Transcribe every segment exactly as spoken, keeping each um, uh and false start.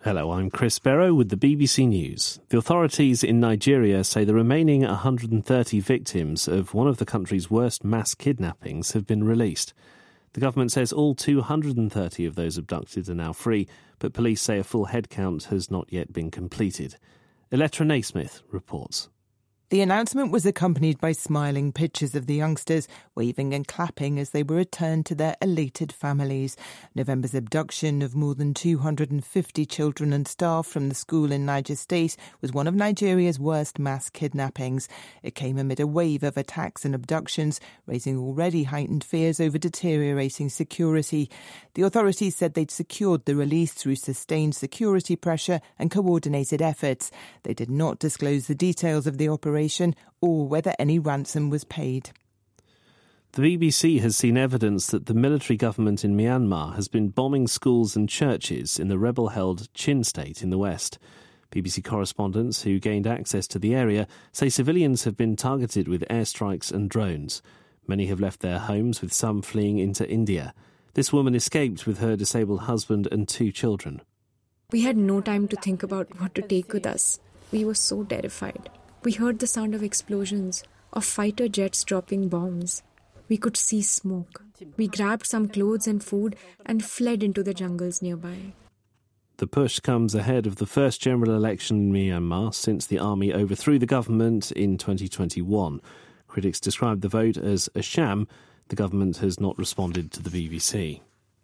Hello, I'm Chris Barrow with the B B C News. The authorities in Nigeria say the remaining one hundred thirty victims of one of the country's worst mass kidnappings have been released. The government says all two hundred thirty of those abducted are now free, but police say a full head count has not yet been completed. Elettra Naismith reports. The announcement was accompanied by smiling pictures of the youngsters, waving and clapping as they were returned to their elated families. November's abduction of more than two hundred fifty children and staff from the school in Niger State was one of Nigeria's worst mass kidnappings. It came amid a wave of attacks and abductions, raising already heightened fears over deteriorating security. The authorities said they'd secured the release through sustained security pressure and coordinated efforts. They did not disclose the details of the operation or whether any ransom was paid. The B B C has seen evidence that the military government in Myanmar has been bombing schools and churches in the rebel-held Chin state in the west. B B C correspondents who gained access to the area say civilians have been targeted with airstrikes and drones. Many have left their homes, with some fleeing into India. This woman escaped with her disabled husband and two children. We had no time to think about what to take with us. We were so terrified. We heard the sound of explosions, of fighter jets dropping bombs. We could see smoke. We grabbed some clothes and food and fled into the jungles nearby. The push comes ahead of the first general election in Myanmar since the army overthrew the government in twenty twenty-one. Critics described the vote as a sham. The government has not responded to the B B C.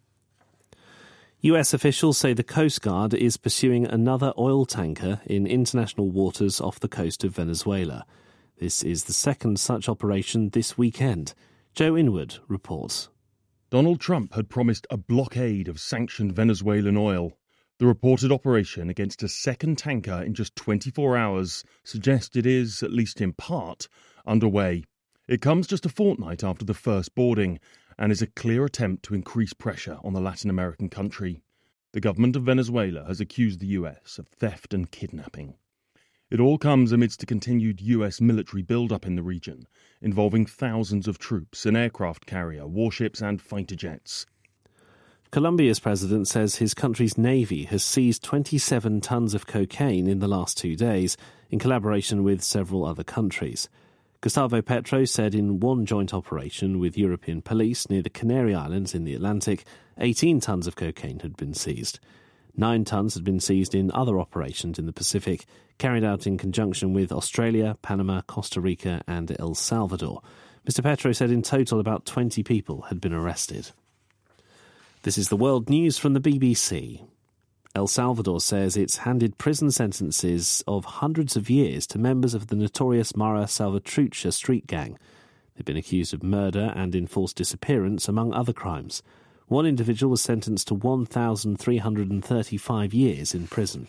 U S officials say the Coast Guard is pursuing another oil tanker in international waters off the coast of Venezuela. This is the second such operation this weekend. Joe Inwood reports. Donald Trump had promised a blockade of sanctioned Venezuelan oil. The reported operation against a second tanker in just twenty-four hours suggests it is, at least in part, underway. It comes just a fortnight after the first boarding and is a clear attempt to increase pressure on the Latin American country. The government of Venezuela has accused the U S of theft and kidnapping. It all comes amidst a continued U S military build-up in the region, involving thousands of troops, an aircraft carrier, warships and fighter jets. Colombia's president says his country's navy has seized twenty-seven tons of cocaine in the last two days, in collaboration with several other countries. Gustavo Petro said in one joint operation with European police near the Canary Islands in the Atlantic, eighteen tons of cocaine had been seized. Nine tons had been seized in other operations in the Pacific, carried out in conjunction with Australia, Panama, Costa Rica and El Salvador. Mister Petro said in total about twenty people had been arrested. This is the World News from the B B C. El Salvador says it's handed prison sentences of hundreds of years to members of the notorious Mara Salvatrucha street gang. They've been accused of murder and enforced disappearance, among other crimes. One individual was sentenced to one thousand three hundred thirty-five years in prison.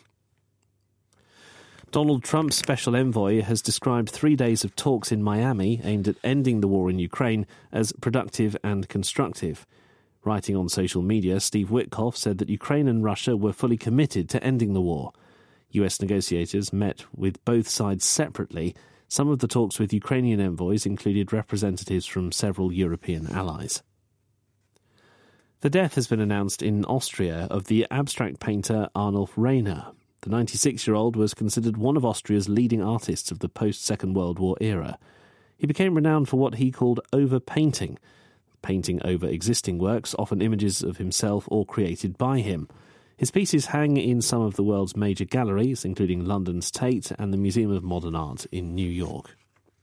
Donald Trump's special envoy has described three days of talks in Miami aimed at ending the war in Ukraine as productive and constructive. Writing on social media, Steve Witkoff said that Ukraine and Russia were fully committed to ending the war. U S negotiators met with both sides separately. Some of the talks with Ukrainian envoys included representatives from several European allies. The death has been announced in Austria of the abstract painter Arnulf Rainer. The ninety-six-year-old was considered one of Austria's leading artists of the post-Second World War era. He became renowned for what he called overpainting, painting over existing works, often images of himself or created by him. His pieces hang in some of the world's major galleries, including London's Tate and the Museum of Modern Art in New York.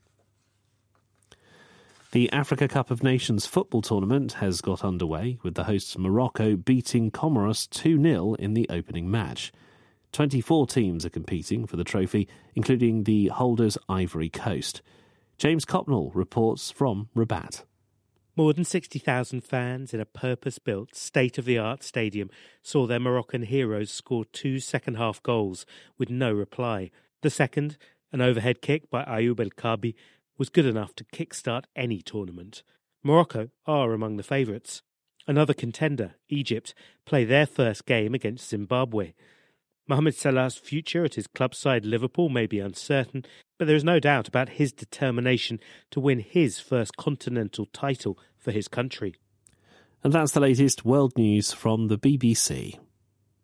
The Africa Cup of Nations football tournament has got underway, with the hosts Morocco beating Comoros two nil in the opening match. twenty-four teams are competing for the trophy, including the holders Ivory Coast. James Copnell reports from Rabat. More than sixty thousand fans in a purpose-built, state-of-the-art stadium saw their Moroccan heroes score two second-half goals with no reply. The second, an overhead kick by Ayoub El Kabi, was good enough to kickstart any tournament. Morocco are among the favourites. Another contender, Egypt, play their first game against Zimbabwe. Mohamed Salah's future at his club side Liverpool may be uncertain, but there is no doubt about his determination to win his first continental title for his country. And that's the latest world news from the B B C.